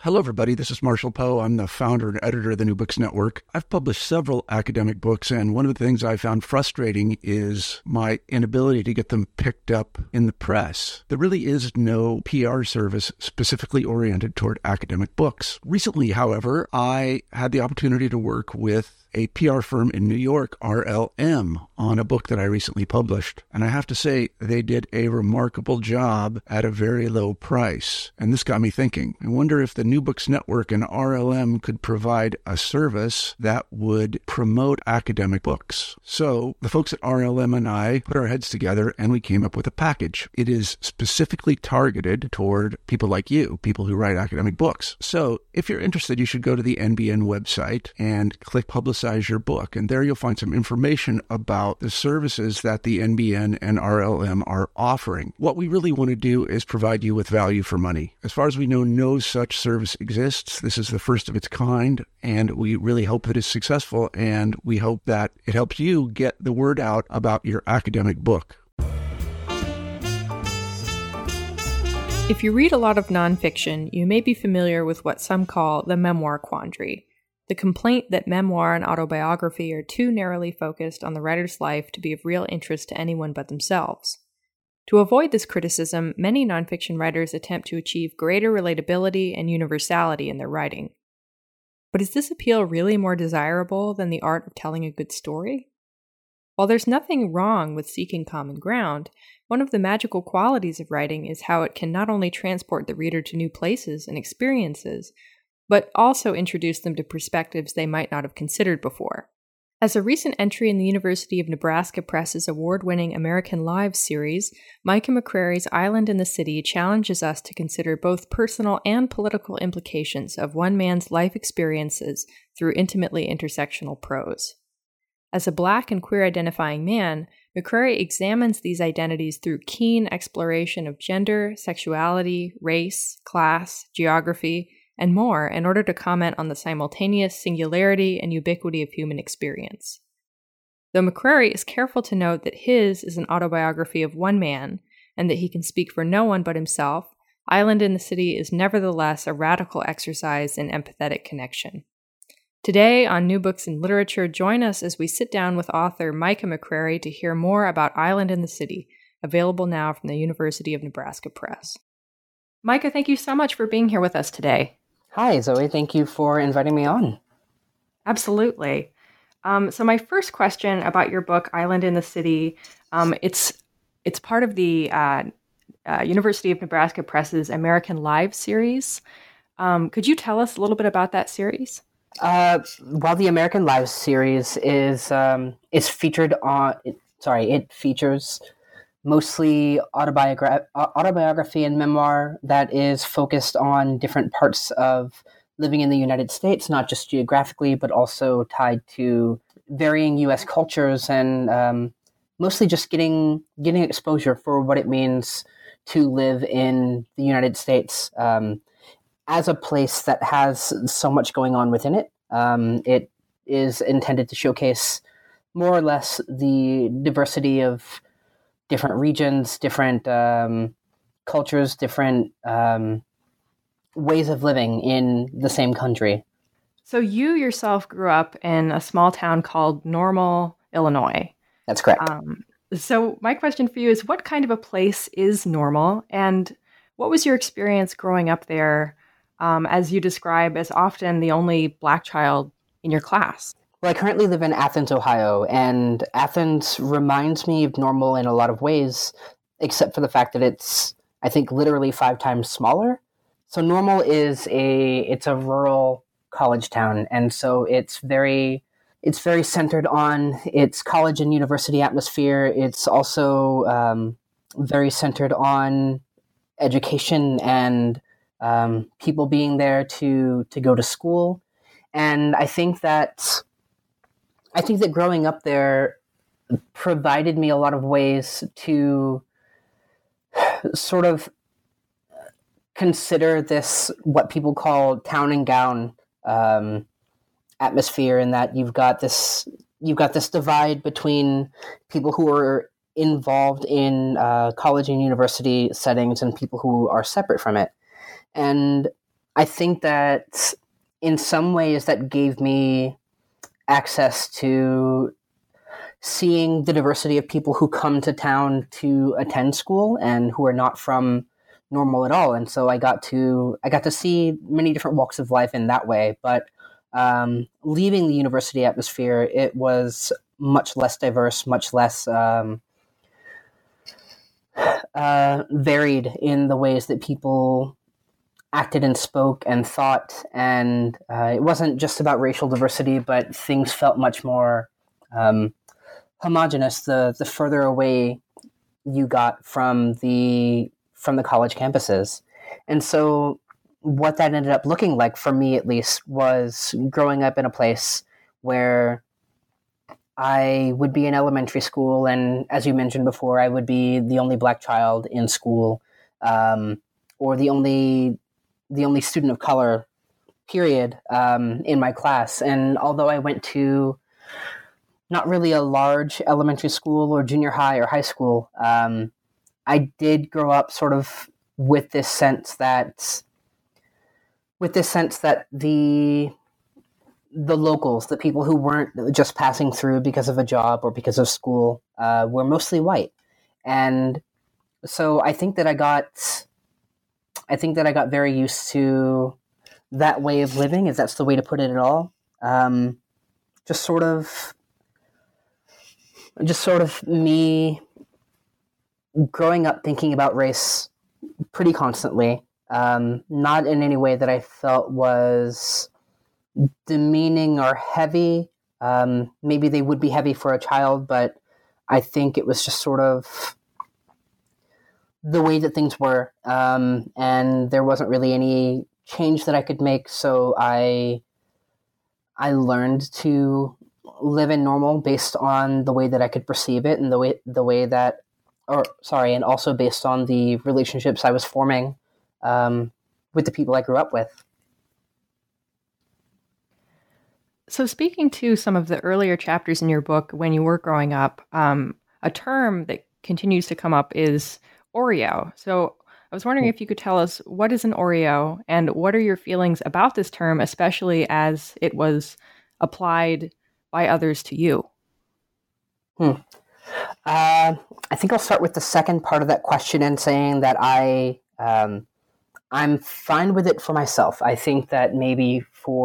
Hello, everybody. This is Marshall Poe. I'm the founder and editor of the New Books Network. I've published several academic books, and one of the things I found frustrating is my inability to get them picked up in the press. There really is no PR service specifically oriented toward academic books. Recently, however, I had the opportunity to work with a PR firm in New York, RLM, on a book that I recently published. And I have to say, they did a remarkable job at a very low price. And this got me thinking. I wonder if the New Books Network and RLM could provide a service that would promote academic books. So the folks at RLM and I put our heads together and we came up with a package. It is specifically targeted toward people like you, people who write academic books. So if you're interested, you should go to the NBN website and click Publicize Your Book. And there you'll find some information about the services that the NBN and RLM are offering. What we really want to do is provide you with value for money. As far as we know, no such service exists. This is the first of its kind, and we really hope that it's successful, and we hope that it helps you get the word out about your academic book. If you read a lot of nonfiction, you may be familiar with what some call the memoir quandary. The complaint that memoir and autobiography are too narrowly focused on the writer's life to be of real interest to anyone but themselves. To avoid this criticism, many nonfiction writers attempt to achieve greater relatability and universality in their writing. But is this appeal really more desirable than the art of telling a good story? While there's nothing wrong with seeking common ground, one of the magical qualities of writing is how it can not only transport the reader to new places and experiences, but also introduce them to perspectives they might not have considered before. As a recent entry in the University of Nebraska Press's award-winning American Lives series, Micah McCrary's Island in the City challenges us to consider both personal and political implications of one man's life experiences through intimately intersectional prose. As a Black and queer-identifying man, McCrary examines these identities through keen exploration of gender, sexuality, race, class, geography, and more in order to comment on the simultaneous singularity and ubiquity of human experience. Though McCrary is careful to note that his is an autobiography of one man, and that he can speak for no one but himself, Island in the City is nevertheless a radical exercise in empathetic connection. Today on New Books in Literature, join us as we sit down with author Micah McCrary to hear more about Island in the City, available now from the University of Nebraska Press. Micah, thank you so much for being here with us today. Hi, Zoe. Thank you for inviting me on. Absolutely. So my first question about your book, Island in the City, it's part of the University of Nebraska Press's American Lives series. Could you tell us a little bit about that series? While the American Lives series is featured on, it features mostly autobiography and memoir that is focused on different parts of living in the United States, not just geographically, but also tied to varying U.S. cultures and mostly just getting exposure for what it means to live in the United States as a place that has so much going on within it. It is intended to showcase more or less the diversity of different regions, different cultures, different ways of living in the same country. So you yourself grew up in a small town called Normal, Illinois. That's correct. So my question for you is, what kind of a place is Normal, and what was your experience growing up there, as you describe as often the only Black child in your class? Well, I currently live in Athens, Ohio, and Athens reminds me of Normal in a lot of ways, except for the fact that it's, I think, literally 5 times smaller. So Normal is a rural college town, and so it's very centered on its college and university atmosphere. It's also very centered on education and people being there to go to school. And I think that growing up there provided me a lot of ways to sort of consider this, what people call town and gown atmosphere, in that you've got this divide between people who are involved in college and university settings and people who are separate from it. And I think that in some ways that gave me access to seeing the diversity of people who come to town to attend school and who are not from Normal at all. And so I got to see many different walks of life in that way. But leaving the university atmosphere, it was much less diverse, much less varied in the ways that people acted and spoke and thought. And it wasn't just about racial diversity, but things felt much more homogenous the further away you got from the college campuses. And so what that ended up looking like, for me at least, was growing up in a place where I would be in elementary school, and as you mentioned before, I would be the only Black child in school, or the only student of color, period, in my class. And although I went to not really a large elementary school or junior high or high school, I did grow up sort of with this sense that the locals, the people who weren't just passing through because of a job or because of school, were mostly white. And so I think that I got very used to that way of living, if that's the way to put it at all. Just sort of me growing up thinking about race pretty constantly, not in any way that I felt was demeaning or heavy. Maybe they would be heavy for a child, but I think it was just sort of the way that things were, and there wasn't really any change that I could make. So I learned to live in Normal based on the way that I could perceive it, and and also based on the relationships I was forming with the people I grew up with. So speaking to some of the earlier chapters in your book, when you were growing up, a term that continues to come up is Oreo. So I was wondering if you could tell us, what is an Oreo, and what are your feelings about this term, especially as it was applied by others to you? I think I'll start with the second part of that question and saying that I'm fine with it for myself. I think that maybe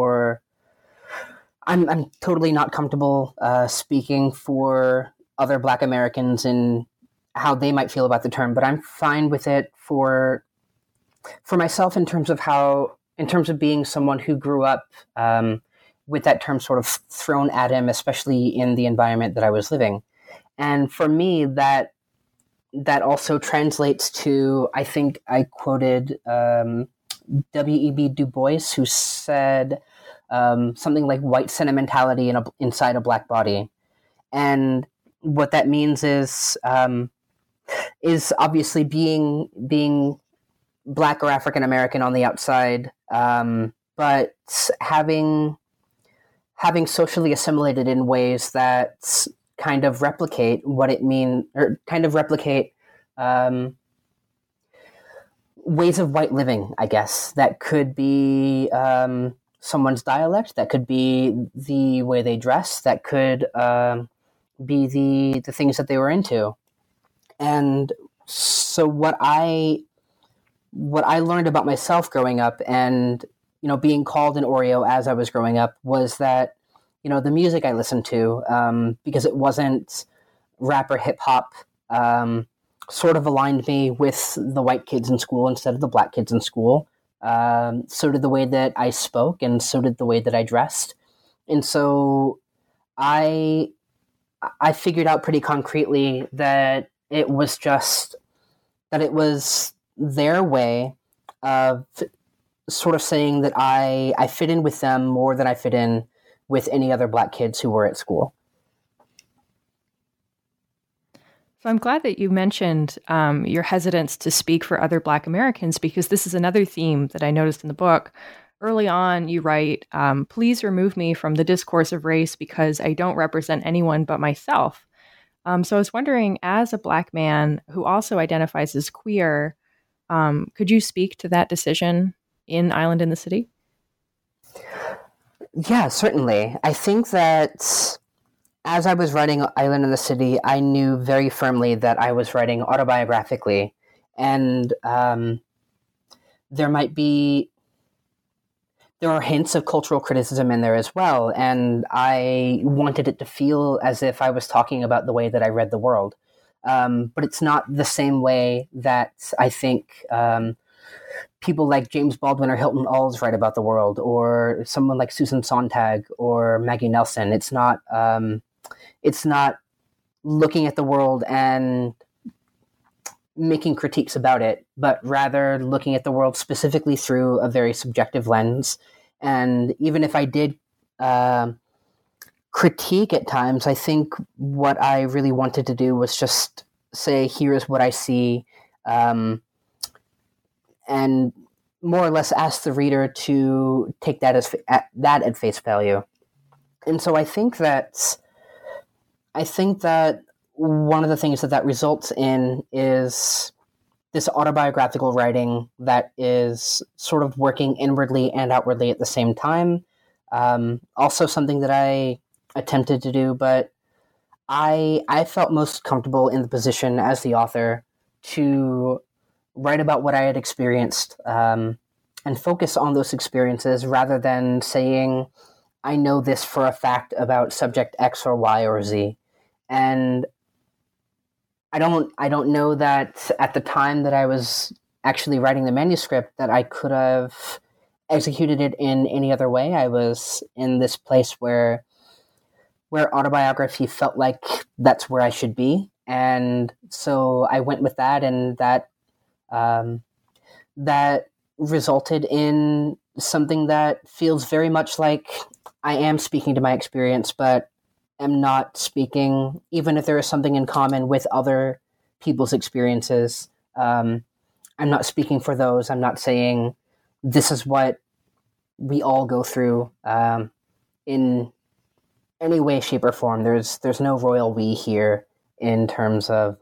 I'm totally not comfortable speaking for other Black Americans and how they might feel about the term, but I'm fine with it for myself in terms of being someone who grew up with that term sort of thrown at him, especially in the environment that I was living. And for me, that also translates to, I think I quoted W.E.B. Du Bois, who said something like white sentimentality inside a Black body. And what that means is obviously being Black or African American on the outside, but having socially assimilated in ways that kind of replicate what it means, or kind of replicate ways of white living, I guess. That could be someone's dialect, that could be the way they dress, that could be the things that they were into. And so what I learned about myself growing up, and being called an Oreo as I was growing up, was that the music I listened to, because it wasn't rap or hip hop, sort of aligned me with the white kids in school instead of the Black kids in school. So did the way that I spoke, and so did the way that I dressed. And so I figured out pretty concretely that it was their way of sort of saying that I fit in with them more than I fit in with any other Black kids who were at school. So I'm glad that you mentioned your hesitance to speak for other Black Americans, because this is another theme that I noticed in the book. Early on, you write, please remove me from the discourse of race because I don't represent anyone but myself. So I was wondering, as a Black man who also identifies as queer, could you speak to that decision in Island in the City? Yeah, certainly. I think that as I was writing Island in the City, I knew very firmly that I was writing autobiographically. And there are hints of cultural criticism in there as well. And I wanted it to feel as if I was talking about the way that I read the world. But it's not the same way that I think people like James Baldwin or Hilton Als write about the world, or someone like Susan Sontag or Maggie Nelson. It's not looking at the world and making critiques about it, but rather looking at the world specifically through a very subjective lens. And even if I did critique at times, I think what I really wanted to do was just say, here's what I see, and more or less ask the reader to take that at face value. And so I think that one of the things that results in is this autobiographical writing that is sort of working inwardly and outwardly at the same time. Also something that I attempted to do, but I felt most comfortable in the position as the author to write about what I had experienced and focus on those experiences rather than saying, I know this for a fact about subject X or Y or Z. And I don't know that at the time that I was actually writing the manuscript that I could have executed it in any other way. I was in this place where autobiography felt like that's where I should be. And so I went with that, and that resulted in something that feels very much like I am speaking to my experience, but am not speaking, even if there is something in common with other people's experiences. I'm not speaking for those. I'm not saying this is what we all go through in any way, shape, or form. There's no royal we here in terms of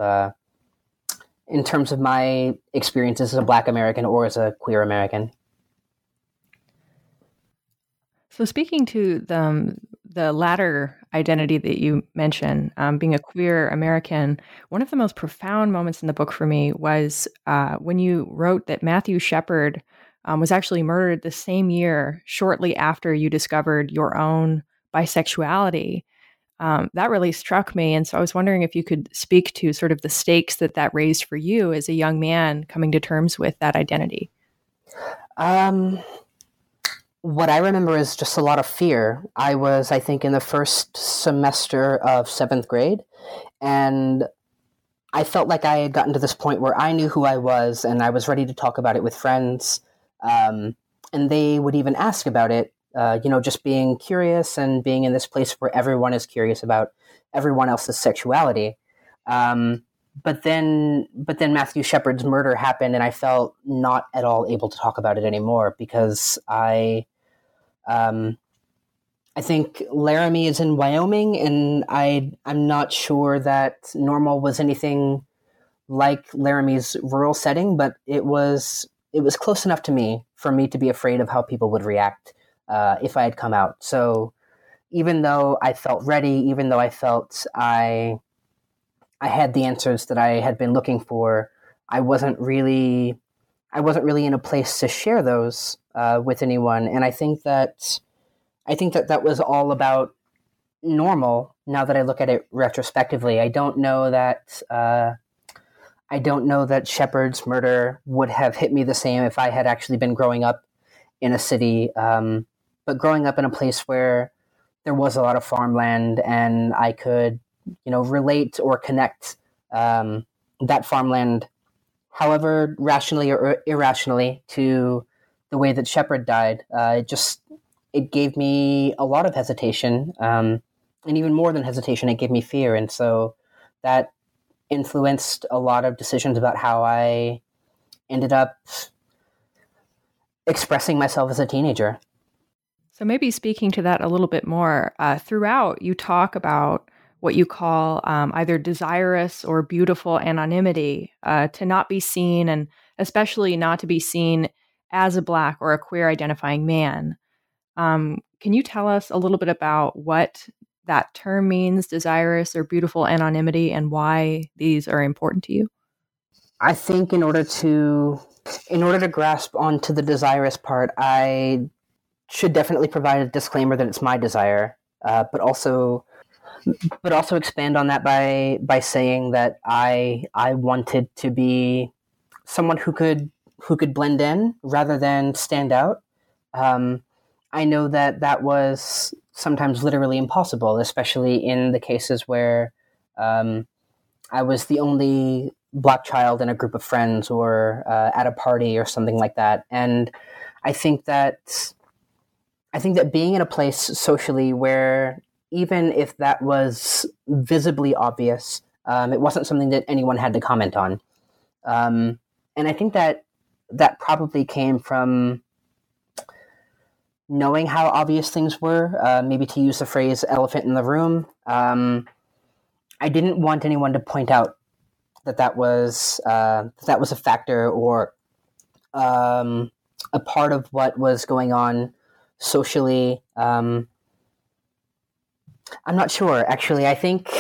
my experiences as a Black American or as a queer American. So speaking to the latter identity that you mentioned, being a queer American, one of the most profound moments in the book for me was when you wrote that Matthew Shepard was actually murdered the same year, shortly after you discovered your own bisexuality. That really struck me. And so I was wondering if you could speak to sort of the stakes that raised for you as a young man coming to terms with that identity. What I remember is just a lot of fear. I was, I think, in the first semester of 7th grade, and I felt like I had gotten to this point where I knew who I was, and I was ready to talk about it with friends, and they would even ask about it, just being curious and being in this place where everyone is curious about everyone else's sexuality. But then Matthew Shepard's murder happened, and I felt not at all able to talk about it anymore because I think Laramie is in Wyoming, and I'm not sure that Normal was anything like Laramie's rural setting, but it was close enough to me for me to be afraid of how people would react if I had come out. So even though I felt ready, even though I felt I had the answers that I had been looking for, I wasn't really in a place to share those with anyone. And I think that was all about Normal. Now that I look at it retrospectively, I don't know that Shepard's murder would have hit me the same if I had actually been growing up in a city, but growing up in a place where there was a lot of farmland, and I could, relate or connect that farmland, however rationally or irrationally, to the way that Shepard died. It gave me a lot of hesitation, and even more than hesitation, it gave me fear. And so that influenced a lot of decisions about how I ended up expressing myself as a teenager. So maybe speaking to that a little bit more, throughout you talk about what you call either desirous or beautiful anonymity, to not be seen, and especially not to be seen as a Black or a queer identifying man. Can you tell us a little bit about what that term means, desirous or beautiful anonymity, and why these are important to you? I think in order to grasp onto the desirous part, I should definitely provide a disclaimer that it's my desire, but also expand on that by saying that I wanted to be someone who could blend in rather than stand out. I know that was sometimes literally impossible, especially in the cases where I was the only Black child in a group of friends or at a party or something like that. And I think that being in a place socially where even if that was visibly obvious, it wasn't something that anyone had to comment on. And I think that probably came from knowing how obvious things were, maybe to use the phrase elephant in the room. I didn't want anyone to point out that was a factor or a part of what was going on socially. I'm not sure, actually. I think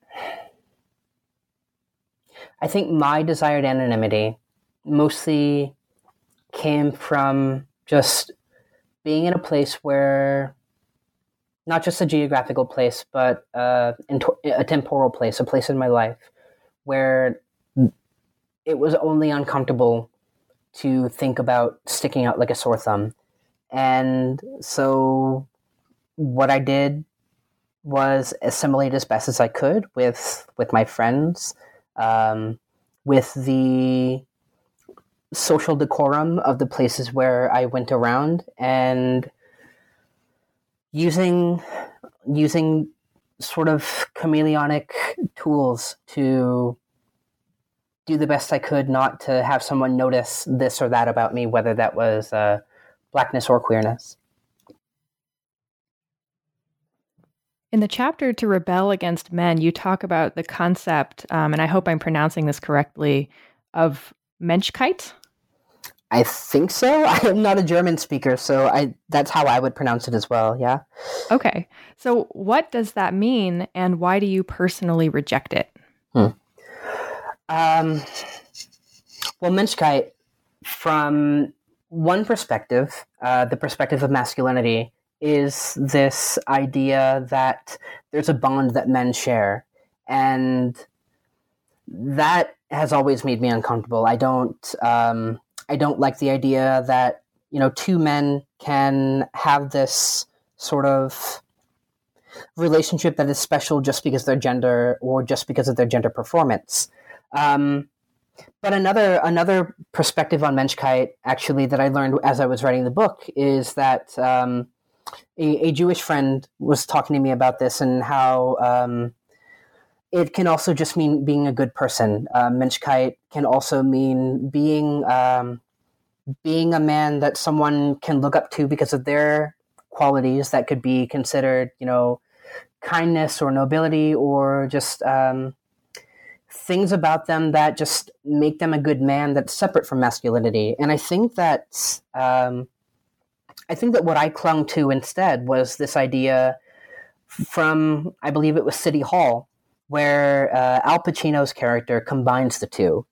my desired anonymity mostly came from just being in a place where, not just a geographical place, but a temporal place, a place in my life where it was only uncomfortable to think about sticking out like a sore thumb. And so what I did was assimilate as best as I could with my friends, with the social decorum of the places where I went around, and using sort of chameleonic tools to do the best I could not to have someone notice this or that about me, whether that was Blackness or queerness. In the chapter To Rebel Against Men, you talk about the concept, and I hope I'm pronouncing this correctly, of Menschkeit. I think so. I am not a German speaker, so that's how I would pronounce it as well, yeah. Okay. So what does that mean, and why do you personally reject it? Well, Menschkeit, from one perspective, the perspective of masculinity, is this idea that there's a bond that men share. And that has always made me uncomfortable. I don't like the idea that, two men can have this sort of relationship that is special just because of their gender or just because of their gender performance. But another perspective on Menschkeit, actually, that I learned as I was writing the book is that a Jewish friend was talking to me about this and how it can also just mean being a good person. Menschkeit can also mean being a man that someone can look up to because of their qualities that could be considered, kindness or nobility, or just things about them that just make them a good man that's separate from masculinity. And I think that what I clung to instead was this idea from, I believe it was City Hall, where Al Pacino's character combines the two.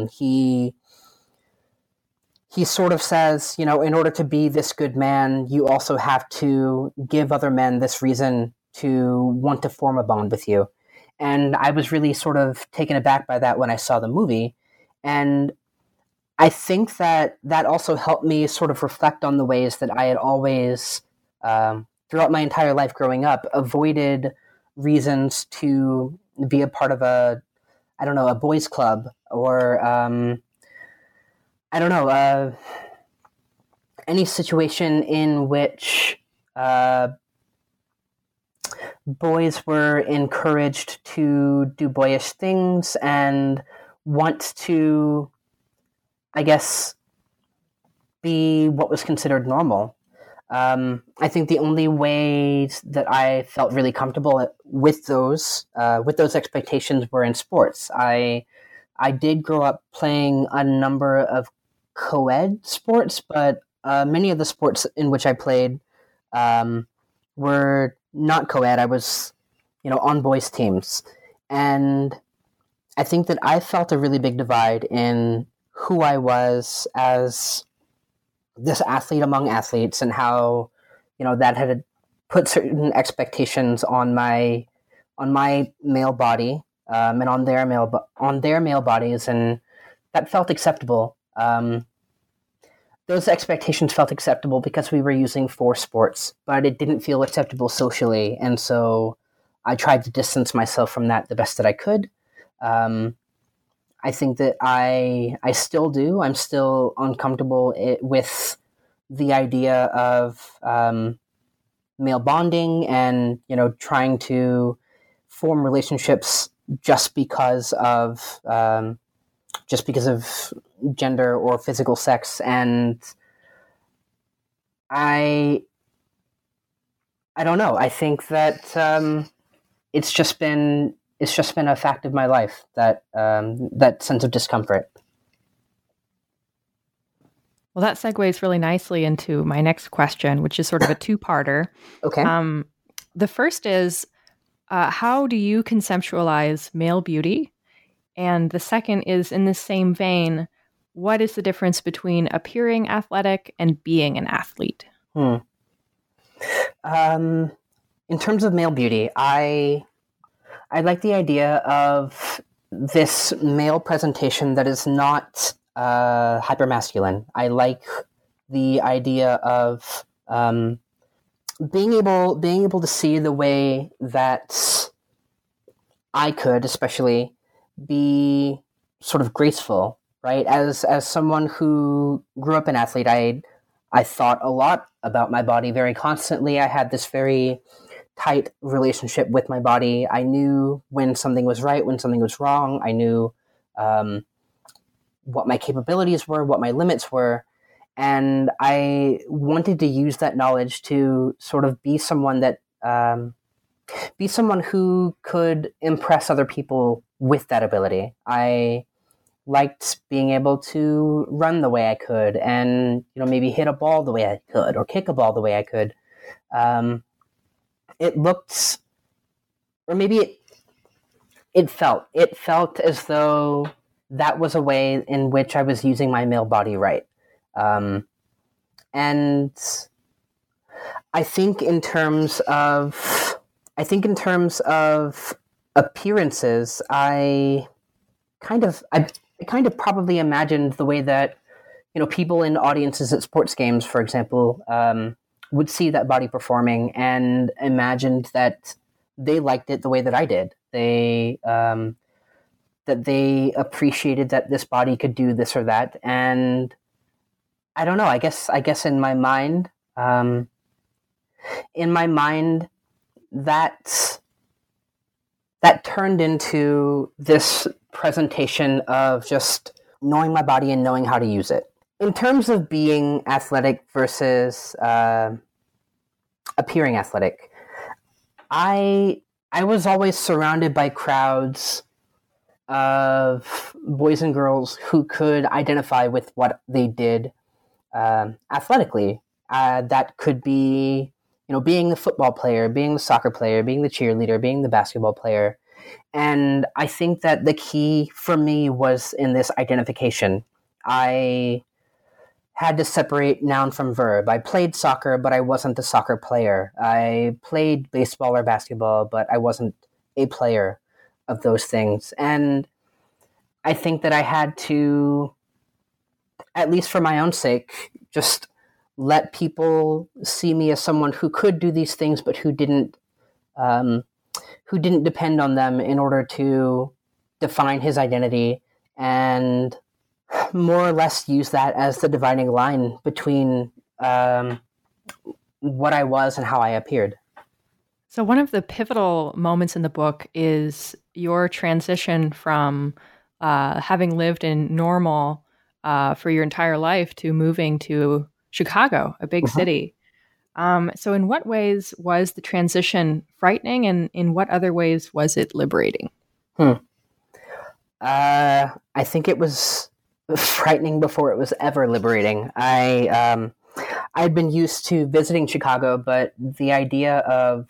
He sort of says, in order to be this good man, you also have to give other men this reason to want to form a bond with you. And I was really sort of taken aback by that when I saw the movie. And I think that also helped me sort of reflect on the ways that I had always, throughout my entire life growing up, avoided reasons to be a part of a boys club, or any situation in which boys were encouraged to do boyish things and want to, I guess, be what was considered normal. I think the only ways that I felt really comfortable with those expectations were in sports. I did grow up playing a number of co-ed sports, but many of the sports in which I played were not co-ed. I was, on boys' teams. And I think that I felt a really big divide in who I was as this athlete among athletes, and how, that had put certain expectations on my male body, and on their male bodies, and that felt acceptable. Those expectations felt acceptable because we were using four sports, but it didn't feel acceptable socially, and so I tried to distance myself from that the best that I could. I think that I still do. I'm still uncomfortable with the idea of male bonding and, trying to form relationships just because of gender or physical sex. And I don't know. I think that it's just been a fact of my life, that that sense of discomfort. Well, that segues really nicely into my next question, which is sort of a two-parter. Okay. The first is, how do you conceptualize male beauty? And the second is, in the same vein, what is the difference between appearing athletic and being an athlete? In terms of male beauty, I like the idea of this male presentation that is not hypermasculine. I like the idea of being able to see the way that I could, especially, be sort of graceful, right? As someone who grew up an athlete, I thought a lot about my body very constantly. I had this very tight relationship with my body. I knew when something was right, when something was wrong. I knew what my capabilities were, what my limits were. And I wanted to use that knowledge to sort of be someone who could impress other people with that ability. I liked being able to run the way I could, and maybe hit a ball the way I could, or kick a ball the way I could. It looked, or maybe it felt as though that was a way in which I was using my male body right. And I think in terms of appearances, I kind of probably imagined the way that people in audiences at sports games, for example, would see that body performing, and imagined that they liked it the way that I did. That they appreciated that this body could do this or that. And I don't know, I guess in my mind, that turned into this presentation of just knowing my body and knowing how to use it. In terms of being athletic versus appearing athletic, I was always surrounded by crowds of boys and girls who could identify with what they did athletically. That could be, being the football player, being the soccer player, being the cheerleader, being the basketball player. And I think that the key for me was in this identification. I had to separate noun from verb. I played soccer, but I wasn't a soccer player. I played baseball or basketball, but I wasn't a player of those things. And I think that I had to, at least for my own sake, just let people see me as someone who could do these things, but who didn't depend on them in order to define his identity, and more or less use that as the dividing line between what I was and how I appeared. So one of the pivotal moments in the book is your transition from having lived in Normal for your entire life to moving to Chicago, a big city. So in what ways was the transition frightening, and in what other ways was it liberating? I think it was frightening before it was ever liberating. I'd been used to visiting Chicago, but the idea of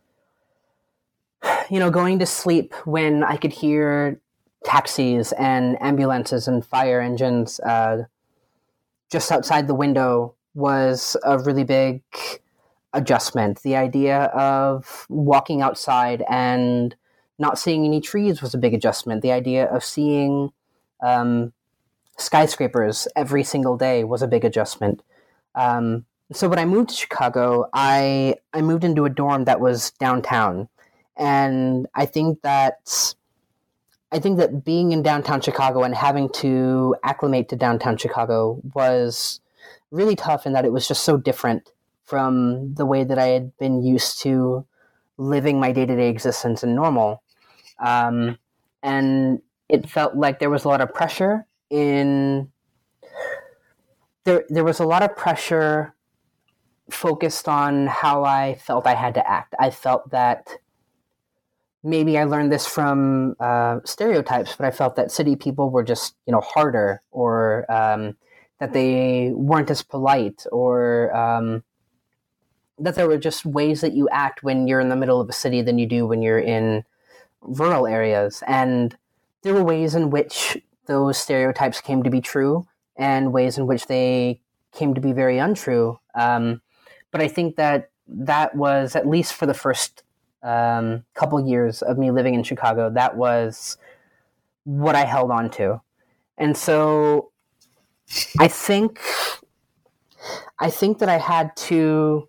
going to sleep when I could hear taxis and ambulances and fire engines just outside the window was a really big adjustment. The idea of walking outside and not seeing any trees was a big adjustment. The idea of seeing skyscrapers every single day was a big adjustment. So when I moved to Chicago, I moved into a dorm that was downtown. And I think that being in downtown Chicago and having to acclimate to downtown Chicago was really tough, in that it was just so different from the way that I had been used to living my day-to-day existence in normal. And it felt like there was a lot of pressure there was a lot of pressure focused on how I felt I had to act. I felt that maybe I learned this from stereotypes, but I felt that city people were just, harder, or that they weren't as polite, or that there were just ways that you act when you're in the middle of a city than you do when you're in rural areas. And there were ways in which those stereotypes came to be true, and ways in which they came to be very untrue. But I think that was, at least for the first couple years of me living in Chicago, that was what I held on to. And so I think that I had to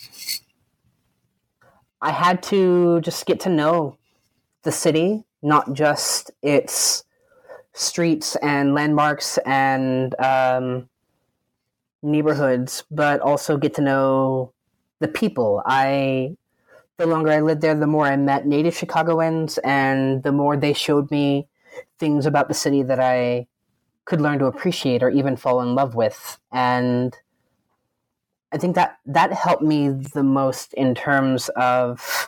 just get to know the city, not just its streets and landmarks and neighborhoods, but also get to know the people. The longer I lived there, the more I met native Chicagoans, and the more they showed me things about the city that I could learn to appreciate or even fall in love with. And I think that helped me the most in terms of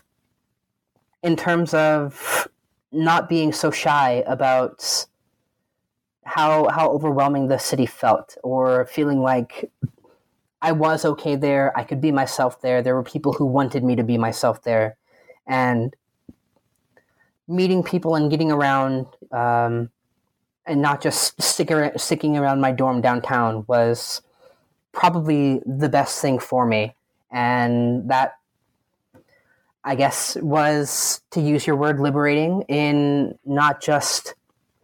not being so shy about how overwhelming the city felt, or feeling like I was okay there. I could be myself there. There were people who wanted me to be myself there. And meeting people and getting around, and not just sticking around my dorm downtown, was probably the best thing for me. And that, I guess, was, to use your word, liberating, in not just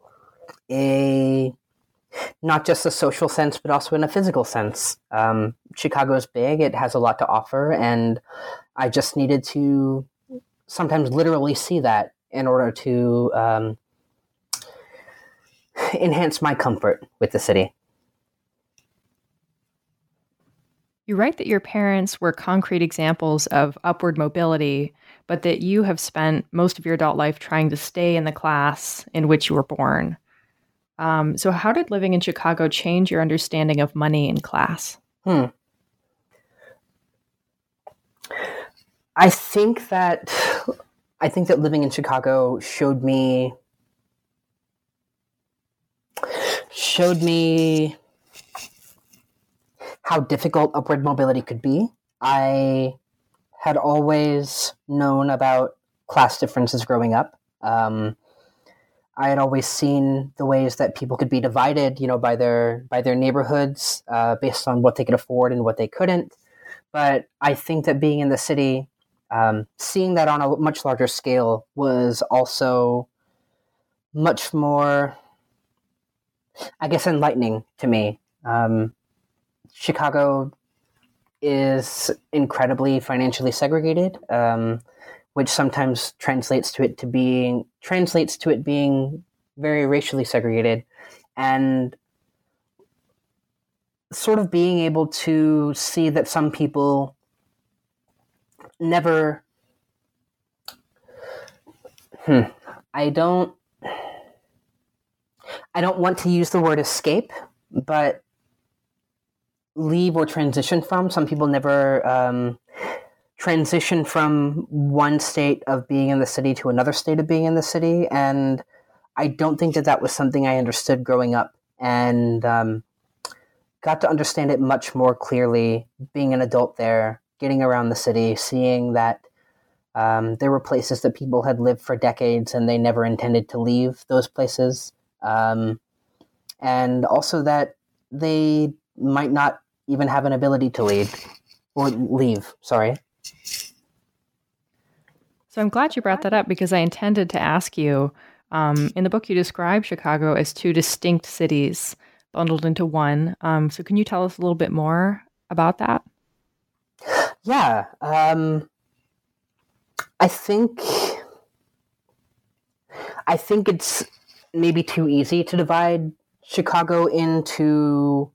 a social sense, but also in a physical sense. Chicago's big. It has a lot to offer. And I just needed to sometimes literally see that in order to enhance my comfort with the city. You write that your parents were concrete examples of upward mobility, but that you have spent most of your adult life trying to stay in the class in which you were born. So how did living in Chicago change your understanding of money and class? I think that living in Chicago showed me how difficult upward mobility could be. I had always known about class differences growing up. I had always seen the ways that people could be divided, by their neighborhoods, based on what they could afford and what they couldn't. But I think that being in the city, seeing that on a much larger scale, was also much more, I guess, enlightening to me. Chicago is incredibly financially segregated, which sometimes translates to it being very racially segregated, and sort of being able to see that some people never. I don't want to use the word escape, but leave or transition from. Some people never transition from one state of being in the city to another state of being in the city. And I don't think that was something I understood growing up. and got to understand it much more clearly being an adult there, getting around the city, seeing that there were places that people had lived for decades and they never intended to leave those places. And also that they might not even have an ability to leave. Sorry. So I'm glad you brought that up because I intended to ask you, in the book you describe Chicago as two distinct cities bundled into one. So can you tell us a little bit more about that? Yeah. I think it's maybe too easy to divide Chicago into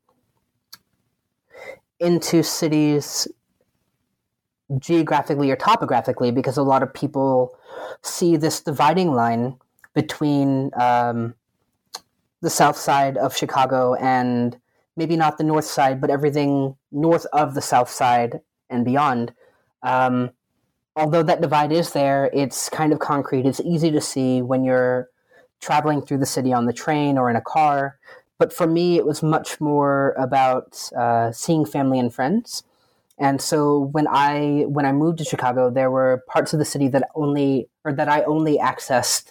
cities geographically or topographically, because a lot of people see this dividing line between the south side of Chicago and maybe not the north side, but everything north of the south side and beyond. Although that divide is there, it's kind of concrete. It's easy to see when you're traveling through the city on the train or in a car. But for me, it was much more about seeing family and friends. And so when I moved to Chicago, there were parts of the city that I only accessed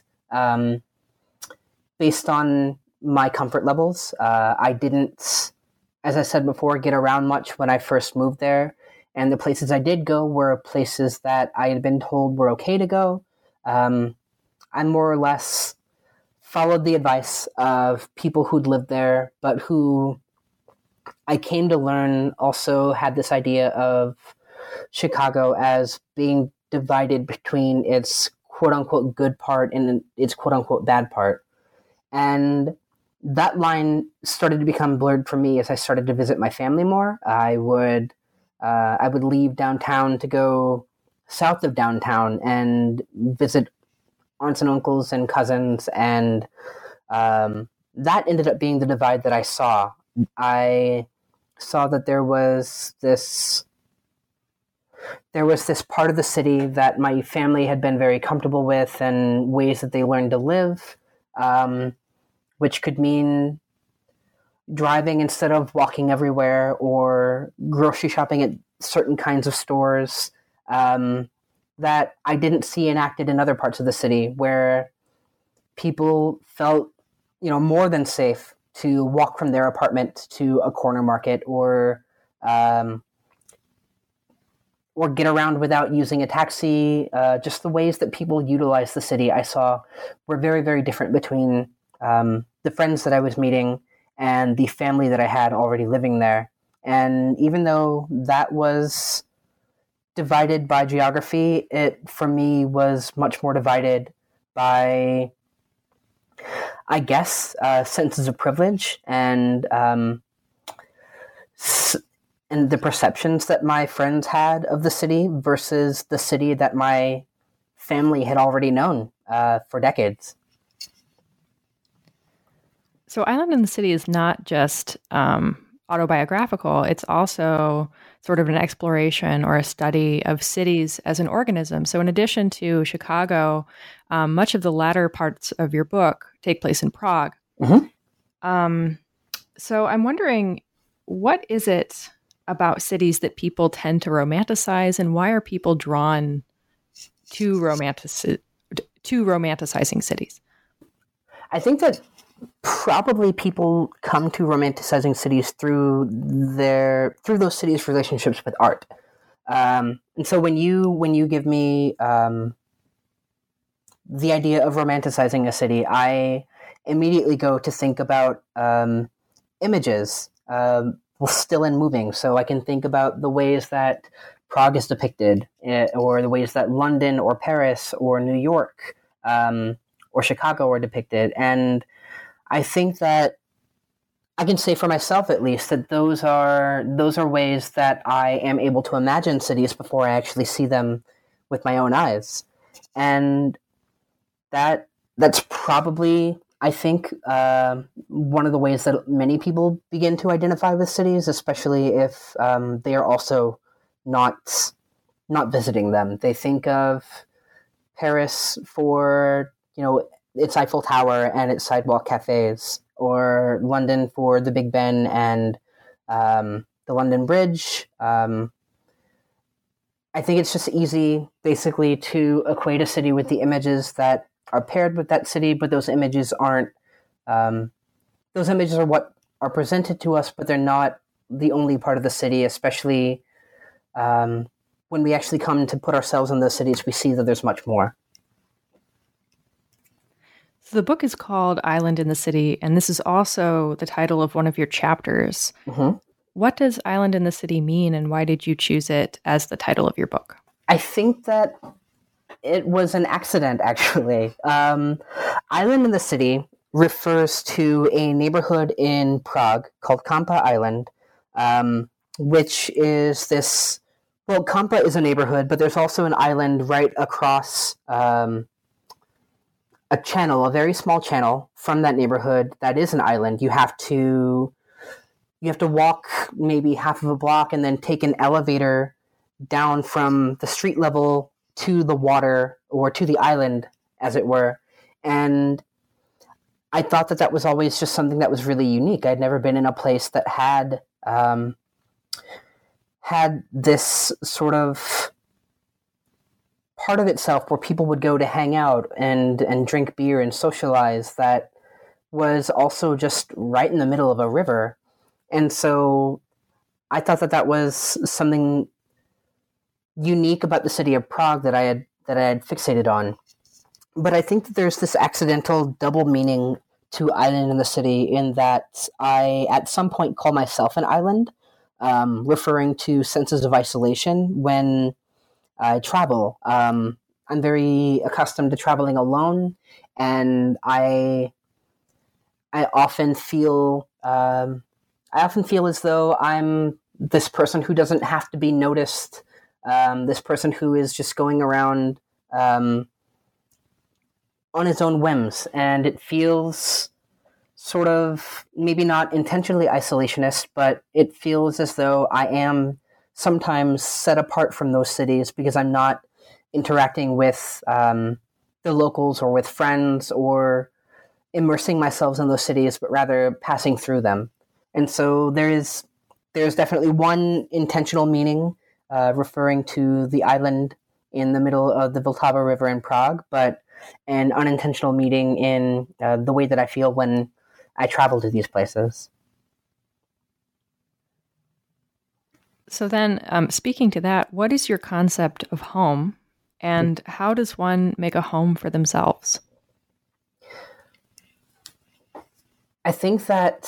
based on my comfort levels. I didn't, as I said before, get around much when I first moved there. And the places I did go were places that I had been told were okay to go. I more or less followed the advice of people who'd lived there, but who I came to learn also had this idea of Chicago as being divided between its quote-unquote good part and its quote-unquote bad part. And that line started to become blurred for me as I started to visit my family more. I would leave downtown to go south of downtown and visit aunts and uncles and cousins, and that ended up being the divide that I saw. I saw that there was this part of the city that my family had been very comfortable with and ways that they learned to live, which could mean driving instead of walking everywhere, or grocery shopping at certain kinds of stores that I didn't see enacted in other parts of the city, where people felt, more than safe to walk from their apartment to a corner market, or get around without using a taxi. Just the ways that people utilize the city, I saw, were very, very different between the friends that I was meeting and the family that I had already living there. And even though that was divided by geography, it, for me, was much more divided by, I guess, senses of privilege and the perceptions that my friends had of the city versus the city that my family had already known for decades. So Island in the City is not just autobiographical. It's also sort of an exploration or a study of cities as an organism. So in addition to Chicago, much of the latter parts of your book take place in Prague. Mm-hmm. So I'm wondering, what is it about cities that people tend to romanticize, and why are people drawn to romanticizing cities? I think that probably people come to romanticizing cities through those cities' relationships with art. And so when you give me the idea of romanticizing a city, I immediately go to think about images, still and moving. So I can think about the ways that Prague is depicted, or the ways that London or Paris or New York or Chicago are depicted. And I think that I can say for myself, at least, that those are ways that I am able to imagine cities before I actually see them with my own eyes. And that's probably, I think, one of the ways that many people begin to identify with cities, especially if they are also not visiting them. They think of Paris for, its Eiffel Tower and its sidewalk cafes, or London for the Big Ben and the London Bridge. I think it's just easy, basically, to equate a city with the images that are paired with that city, but those images aren't. Those images are what are presented to us, but they're not the only part of the city, especially when we actually come to put ourselves in those cities, we see that there's much more. So the book is called Island in the City, and this is also the title of one of your chapters. Mm-hmm. What does Island in the City mean, and why did you choose it as the title of your book? I think that it was an accident, actually. Island in the City refers to a neighborhood in Prague called Kampa Island, which is this... Well, Kampa is a neighborhood, but there's also an island right across a channel, a very small channel from that neighborhood that is an island. You have to walk maybe half of a block and then take an elevator down from the street level to the water, or to the island, as it were. And I thought that was always just something that was really unique. I'd never been in a place that had this sort of part of itself where people would go to hang out and drink beer and socialize, that was also just right in the middle of a river. And so I thought that was something unique about the city of Prague that I had fixated on. But I think that there's this accidental double meaning to Island in the City, in that I at some point call myself an island, referring to senses of isolation when I travel. I'm very accustomed to traveling alone, and I often feel as though I'm this person who doesn't have to be noticed, this person who is just going around on his own whims, and it feels sort of, maybe not intentionally isolationist, but it feels as though I am sometimes set apart from those cities because I'm not interacting with the locals or with friends or immersing myself in those cities, but rather passing through them. And so there's definitely one intentional meaning referring to the island in the middle of the Vltava River in Prague, but an unintentional meaning in the way that I feel when I travel to these places. So then, speaking to that, what is your concept of home, and how does one make a home for themselves? I think that...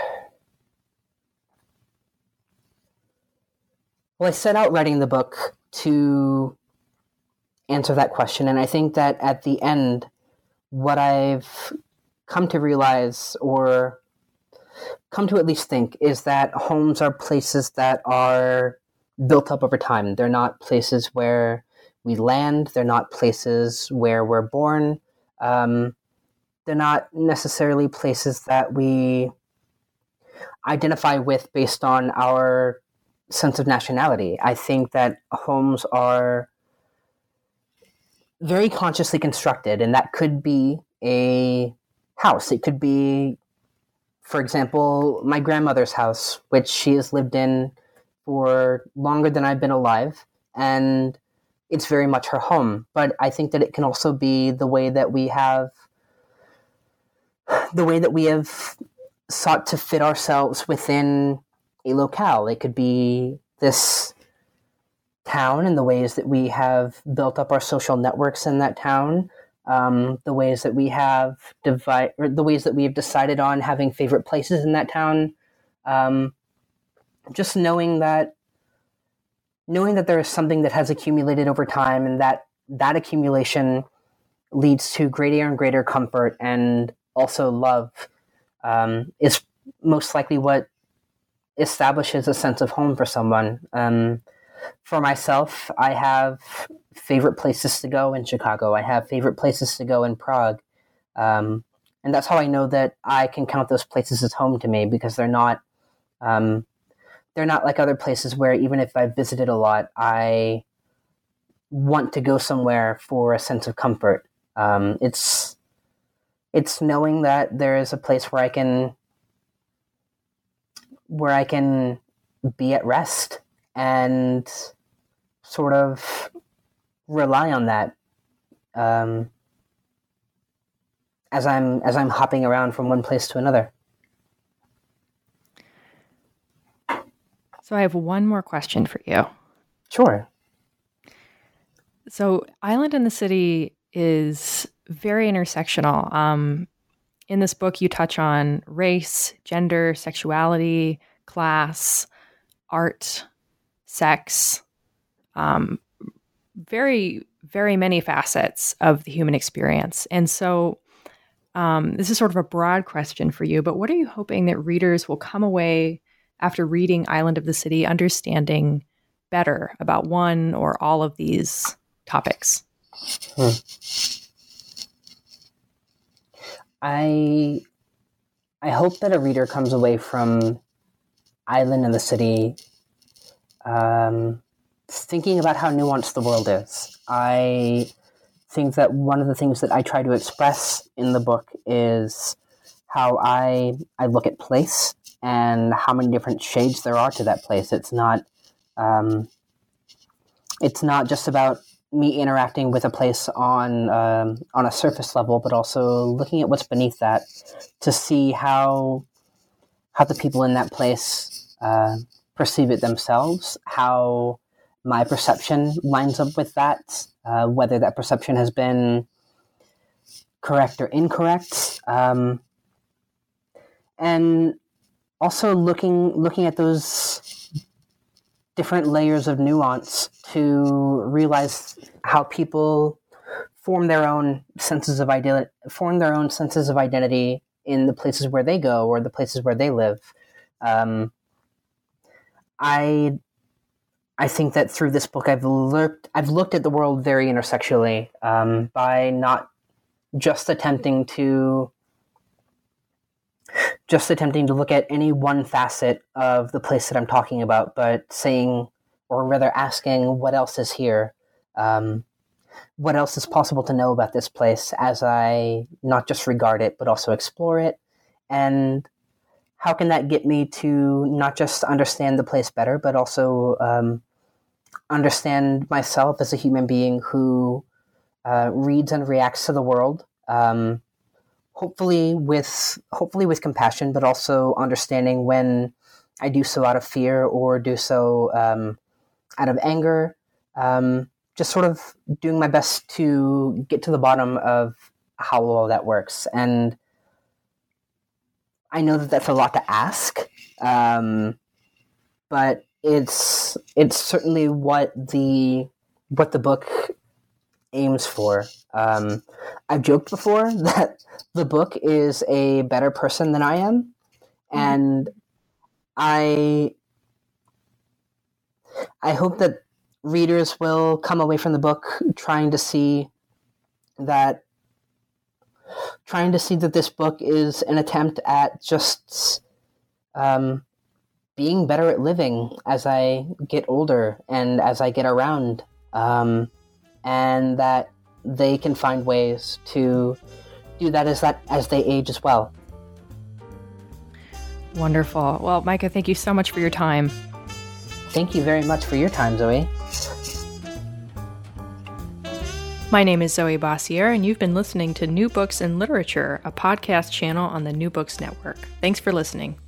Well, I set out writing the book to answer that question, and I think that at the end, what I've come to realize, or come to at least think, is that homes are places that are built up over time. They're not places where we land. They're not places where we're born. They're not necessarily places that we identify with based on our sense of nationality. I think that homes are very consciously constructed, and that could be a house. It could be, for example, my grandmother's house, which she has lived in for longer than I've been alive, and it's very much her home. But I think that it can also be the way that we have sought to fit ourselves within a locale. It could be this town and the ways that we have built up our social networks in that town, the ways that we have decided on having favorite places in that town. Just knowing that there is something that has accumulated over time, and that accumulation leads to greater and greater comfort and also love, is most likely what establishes a sense of home for someone. For myself, I have favorite places to go in Chicago. I have favorite places to go in Prague. And that's how I know that I can count those places as home to me, because they're not like other places where even if I've visited a lot, I want to go somewhere for a sense of comfort. It's it's knowing that there is a place where I can be at rest and sort of rely on that as I'm hopping around from one place to another. So I have one more question for you. Sure. So Island in the City is very intersectional. In this book, you touch on race, gender, sexuality, class, art, sex, very, very many facets of the human experience. And so this is sort of a broad question for you, but what are you hoping that readers will come away after reading Island of the City understanding better about one or all of these topics? I hope that a reader comes away from Island in the City thinking about how nuanced the world is. I think that one of the things that I try to express in the book is how I look at place and how many different shades there are to that place. It's not just about me interacting with a place on a surface level, but also looking at what's beneath that to see how the people in that place perceive it themselves, how my perception lines up with that, whether that perception has been correct or incorrect, and also looking at those different layers of nuance to realize how people form their own senses of identity in the places where they go or the places where they live. I think that through this book, I've looked at the world very intersectionally by not just attempting to look at any one facet of the place that I'm talking about, but saying, or rather asking, what else is here? What else is possible to know about this place as I not just regard it, but also explore it? And how can that get me to not just understand the place better, but also understand myself as a human being who reads and reacts to the world, hopefully with compassion, but also understanding when I do so out of fear or do so out of anger. Just sort of doing my best to get to the bottom of how all that works. And I know that that's a lot to ask, but it's certainly what the book aims for. I've joked before that the book is a better person than I am, and I hope that readers will come away from the book trying to see that this book is an attempt at just being better at living as I get older and as I get around, and that they can find ways to do that as they age as well. Wonderful. Well, Micah, thank you so much for your time. Thank you very much for your time, Zoe. My name is Zoe Bossier, and you've been listening to New Books in Literature, a podcast channel on the New Books Network. Thanks for listening.